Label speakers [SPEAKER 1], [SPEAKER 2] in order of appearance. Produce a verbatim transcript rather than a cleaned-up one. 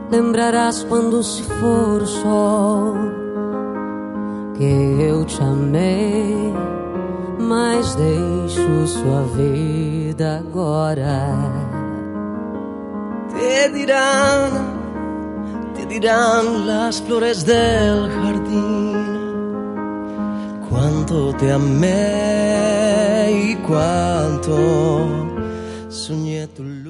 [SPEAKER 1] lembrarás quando se for o sol que eu te amei, mas deixo sua vida agora.
[SPEAKER 2] Te dirán, te dirán las flores del jardín cuánto te amé y cuánto soñé tu luz.